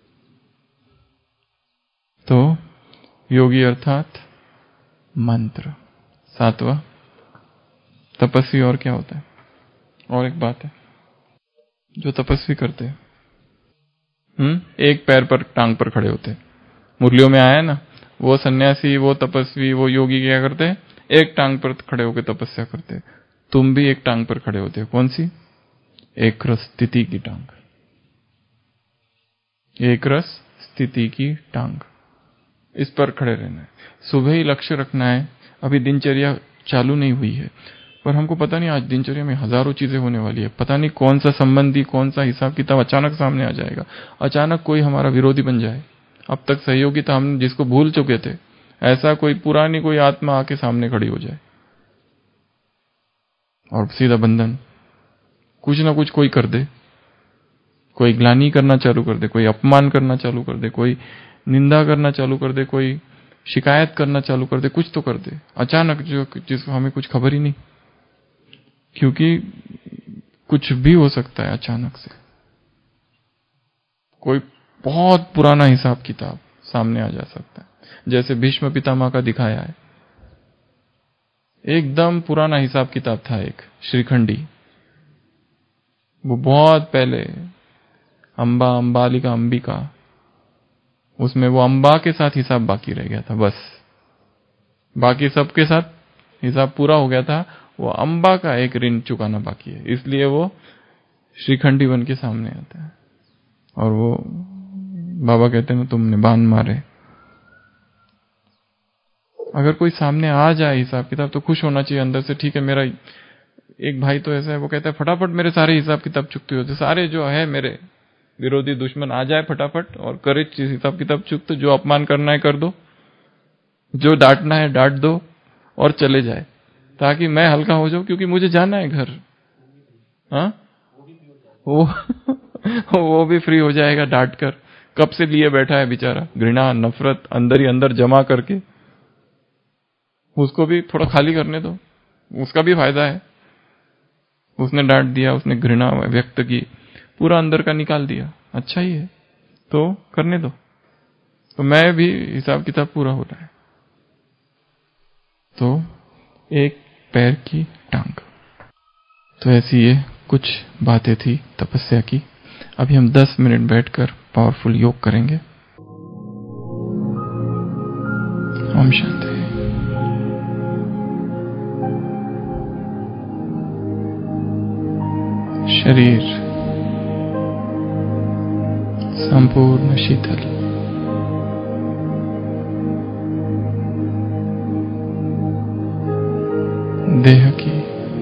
तो योगी अर्थात मंत्र। 7वां तपस्वी। और क्या होता है? और एक बात है जो तपस्वी करते हैं, एक पैर पर टांग पर खड़े होते हैं। मुरलियों में आया ना, वो सन्यासी, वो तपस्वी, वो योगी क्या करते हैं? एक टांग पर खड़े होकर तपस्या करते हैं। तुम भी एक टांग पर खड़े होते हो। कौन सी? एक रस स्थिति की टांग। एक रस स्थिति की टांग, इस पर खड़े रहना है। सुबह ही लक्ष्य रखना है। अभी दिनचर्या चालू नहीं हुई है, पर हमको पता नहीं आज दिनचर्या में हजारों चीजें होने वाली है। पता नहीं कौन सा संबंधी, कौन सा हिसाब किताब अचानक सामने आ जाएगा। अचानक कोई हमारा विरोधी बन जाए। अब तक सहयोगी था, हम जिसको भूल चुके थे, ऐसा कोई पुरानी कोई आत्मा आके सामने खड़ी हो जाए और सीधा बंधन। कुछ ना कुछ कोई कर दे, कोई ग्लानि करना चालू कर दे, कोई अपमान करना चालू कर दे, कोई निंदा करना चालू कर दे, कोई शिकायत करना चालू कर दे, कुछ तो कर दे अचानक, जो जिसको हमें कुछ खबर ही नहीं। क्योंकि कुछ भी हो सकता है अचानक से। कोई बहुत पुराना हिसाब किताब सामने आ जा सकता है, जैसे भीष्म पितामह का दिखाया है। एकदम पुराना हिसाब किताब था एक श्रीखंडी, वो बहुत पहले अंबालिका अंबिका, उसमें वो अंबा के साथ हिसाब बाकी रह गया था बस। बाकी सबके साथ हिसाब पूरा हो गया था, वो अंबा का एक ऋण चुकाना बाकी है, इसलिए वो श्रीखंडी बन के सामने आता है। और वो बाबा कहते हैं तुमने बाण मारे। अगर कोई सामने आ जाए हिसाब किताब तो खुश होना चाहिए अंदर से। ठीक है, मेरा एक भाई तो ऐसा है, वो कहता है फटाफट मेरे सारे हिसाब किताब चुकते होते, सारे जो है मेरे विरोधी दुश्मन आ जाए फटाफट और करे हिसाब किताब चुकते। जो अपमान करना है कर दो, जो डांटना है डांट दो और चले जाए, ताकि मैं हल्का हो जाऊं, क्योंकि मुझे जाना है घर। हाँ, वो भी फ्री हो जाएगा डांट कर। कब से लिए बैठा है बेचारा, घृणा नफरत अंदर ही अंदर जमा करके, उसको भी थोड़ा खाली करने दो, उसका भी फायदा है। उसने डांट दिया, उसने घृणा व्यक्त की, पूरा अंदर का निकाल दिया, अच्छा ही है, तो करने दो। तो मैं भी हिसाब किताब पूरा हो रहा है। तो एक पैर की टांग। तो ऐसी ये कुछ बातें थी तपस्या की। अभी हम 10 मिनट बैठकर पावरफुल योग करेंगे। ओम शांति। शरीर संपूर्ण शीतल, देह की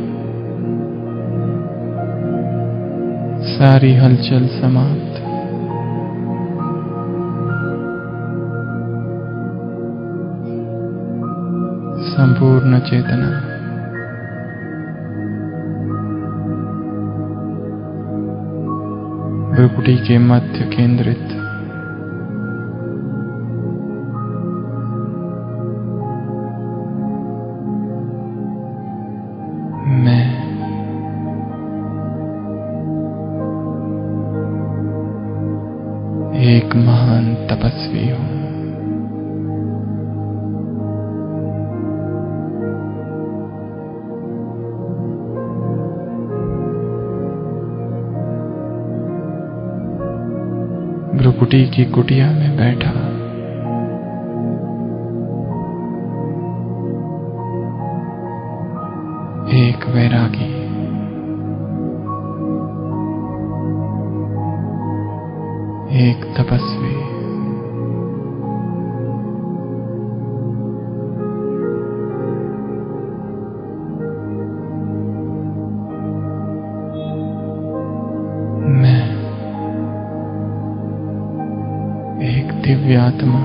सारी हलचल समाप्त, संपूर्ण चेतना भ्रुकुटी के मध्य केंद्रित। मैं एक महान तपस्वी हूं। भ्रुकुटी की कुटिया में बैठा एक वैरागी, एक तपस्वी, मैं एक दिव्य आत्मा,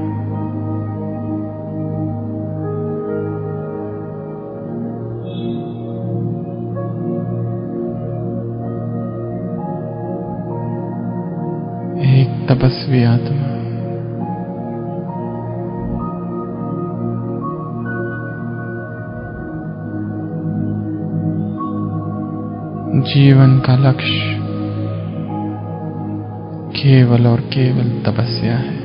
तपस्वी आत्मा, जीवन का लक्ष्य केवल और केवल तपस्या है।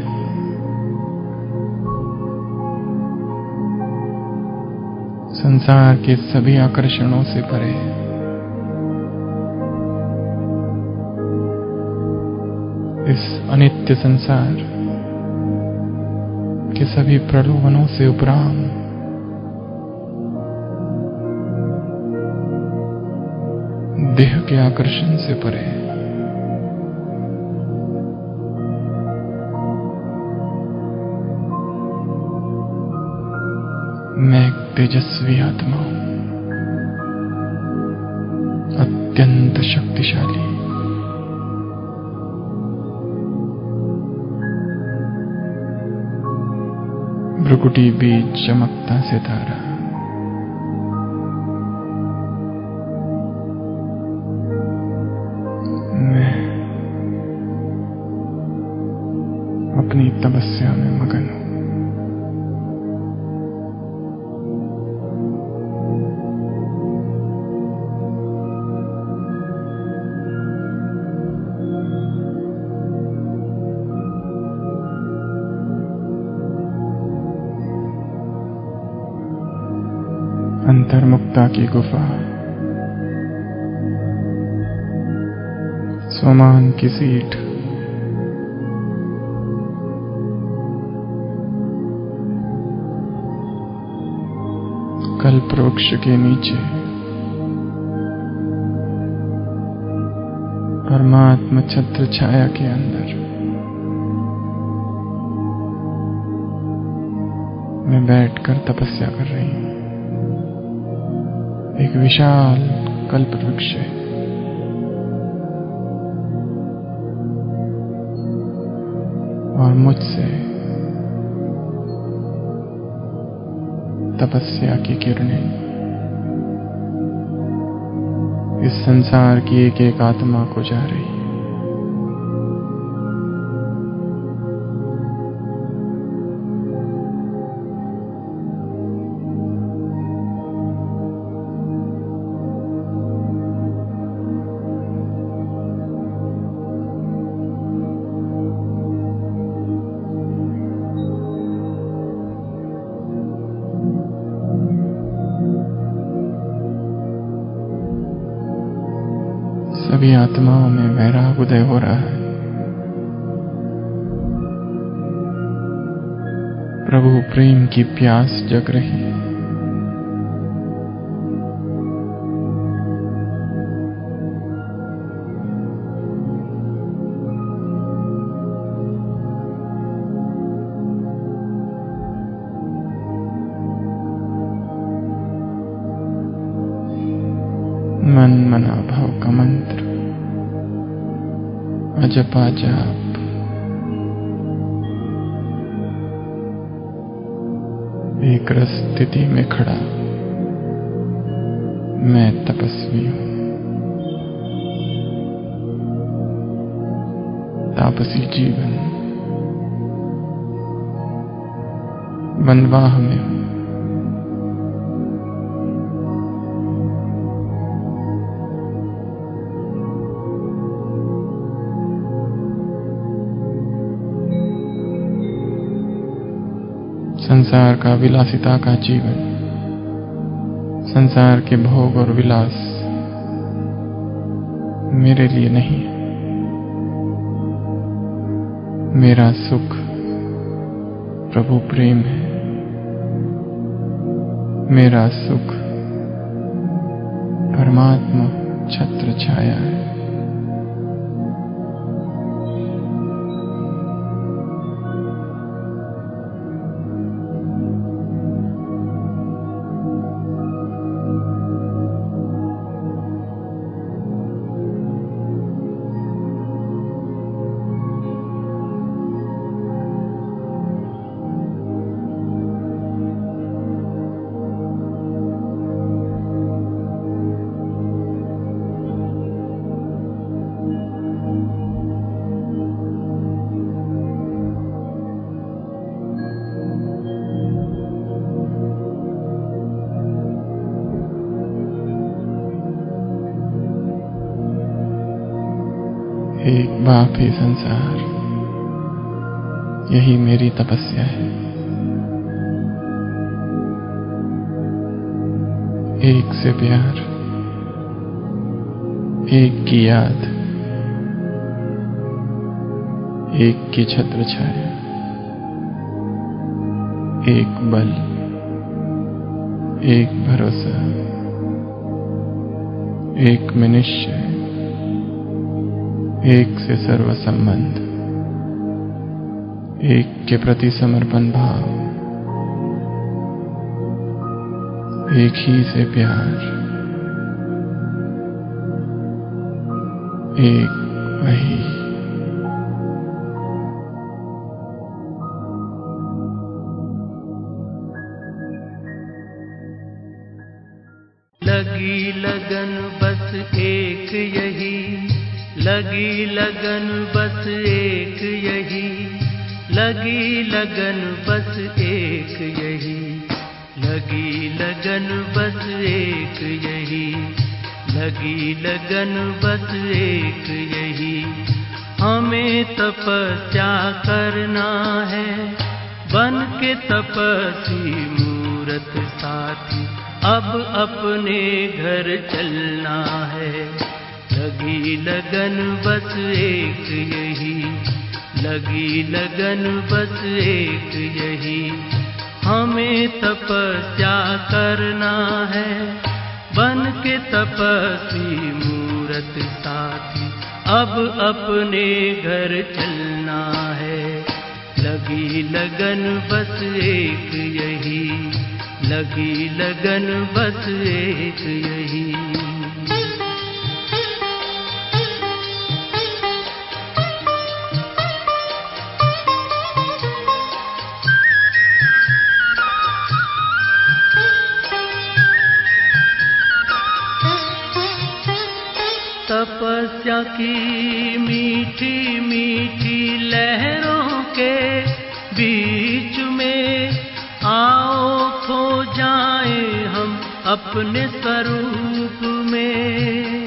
संसार के सभी आकर्षणों से परे, इस अनित्य संसार के सभी प्रलोभनों से उपराम, देह के आकर्षण से परे, मैं एक तेजस्वी आत्मा हूं, अत्यंत शक्तिशाली, भ्रुकुटी बीच चमकता सितारा, मैं अपनी तपस्या में मगन हूं। अंतर्मुक्ता की गुफा, स्वमान की सीट, कल्प वृक्ष के नीचे, परमात्मा छत्र छाया के अंदर, मैं बैठकर तपस्या कर रही हूं। एक विशाल कल्प वृक्ष है, और मुझसे तपस्या की किरणें इस संसार की एक एक आत्मा को जा रही है। सभी आत्माओं में वैराग उदय हो रहा है। प्रभु प्रेम की प्यास जग रही है। मन मना भाव का मंत्र अजपा जाप, एक रस स्थिति में खड़ा मैं तपस्वी हूं। तापसी जीवन वनवाह में हूं। संसार का विलासिता का जीवन, संसार के भोग और विलास मेरे लिए नहीं है। मेरा सुख प्रभु प्रेम है। मेरा सुख परमात्मा छत्र छाया है। एक बाप ही संसार, यही मेरी तपस्या है। एक से प्यार, एक की याद, एक की छत्र छाया, एक बल, एक भरोसा, एक में निश्चय, एक से सर्व संबंध, एक के प्रति समर्पण भाव, एक ही से प्यार, एक वही। लगी लगन बस एक यही, लगी लगन बस एक यही, लगी लगन बस एक यही, लगी लगन बस एक यही, लगी लगन बस एक यही। हमें तपस्या करना है, बन के तपस्वी मूरत साथी, अब अपने घर चलना है। लगी लगन बस एक यही, लगी लगन बस एक यही। हमें तपस्या करना है, बन के तपस्वी मूरत साथी, अब अपने घर चलना है। लगी लगन बस एक यही, लगी लगन बस एक यही। तपस्या की मीठी मीठी लहरों के बीच में आओ खो जाएं हम अपने स्वरूप में।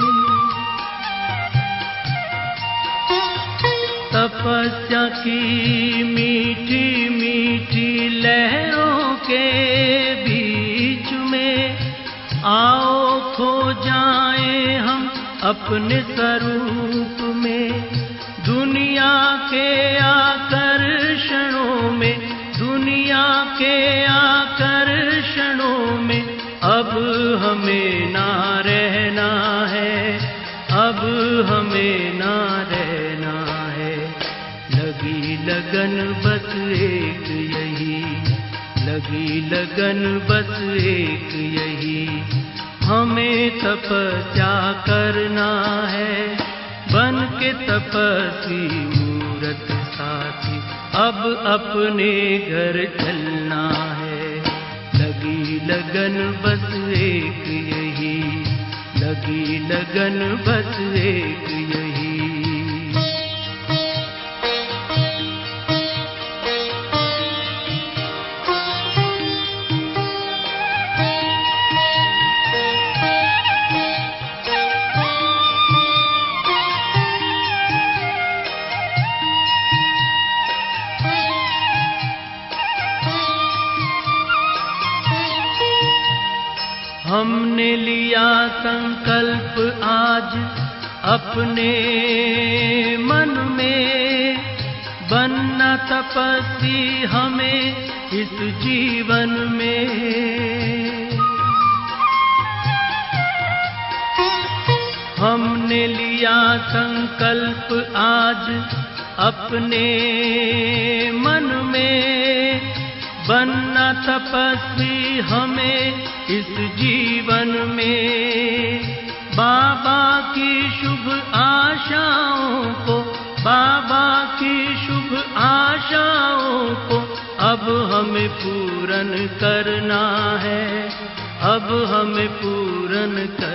तपस्या की मीठी मीठी लहरों के बीच में आओ खो जाएं हम अपने स्वरूप में। दुनिया के आकर्षणों में, दुनिया के आकर्षणों में अब हमें ना रहना है, अब हमें ना रहना है। लगी लगन बस एक यही, लगी लगन बस एक यही। हमें तपस्या करना है, बन के तपस्वी मूरत साथी, अब अपने घर चलना है। लगी लगन बस एक यही, लगी लगन बस एक यही। हमने लिया संकल्प आज अपने मन में, बनना तपस्वी हमें इस जीवन में। हमने लिया संकल्प आज अपने मन में, बनना तपस्वी हमें इस जीवन में। बाबा की शुभ आशाओं को, बाबा की शुभ आशाओं को अब हमें पूर्ण करना है, अब हमें पूर्ण करना